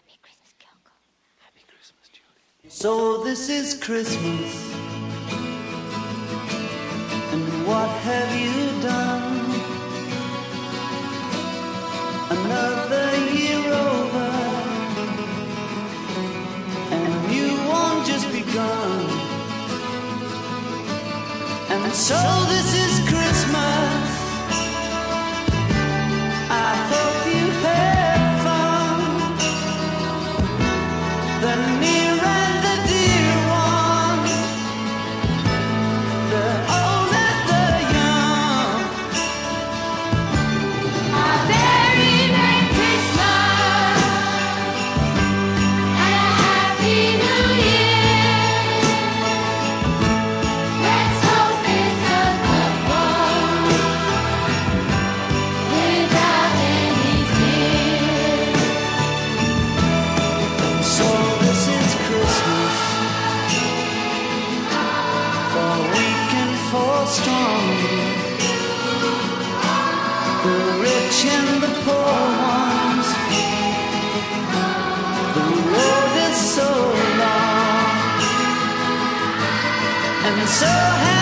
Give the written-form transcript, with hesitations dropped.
Happy Christmas, Julie. So this is Christmas, and what have you done? Another year over, and a new one just begun. And so this is Christmas. I hope you had fun. The near and the dear ones, the old and the young. A very Merry Christmas and a Happy New Year. Let's hope it's a good one without any fear. So this is Christmas, for weak and for strong, the rich and the poor ones. The road is so long, and so